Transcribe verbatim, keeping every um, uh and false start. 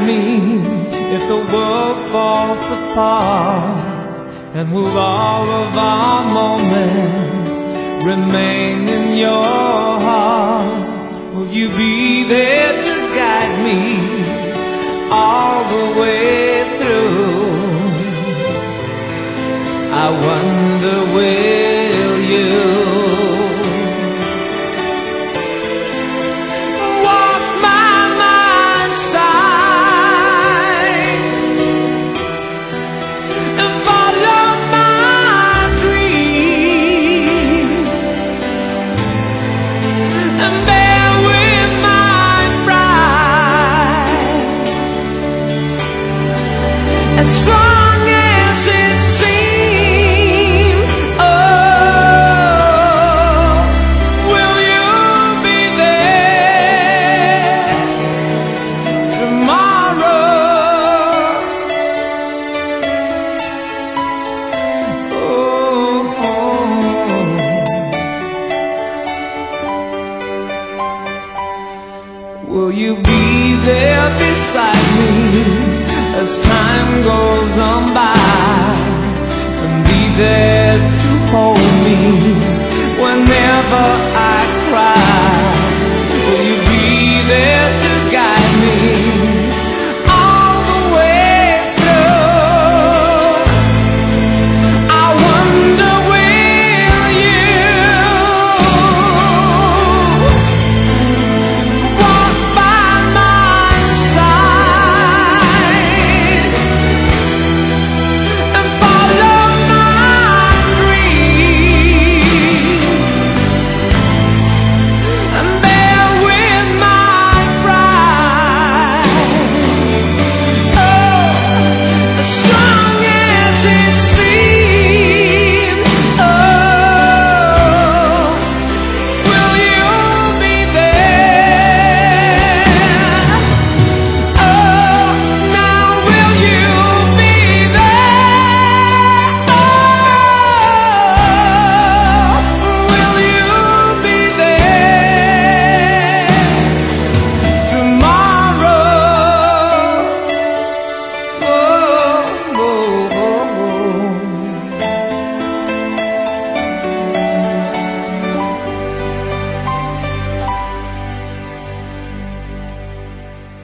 me if the world falls apart? And will all of our moments remain in your heart? Will you be there to guide me all the way through? I wonder, will you walk by my side and follow my dreams and bear with my pride, as strong as it seems? Oh, will you be there tomorrow? Oh, will you be there beside me as time goes on by, and be there to hold me whenever I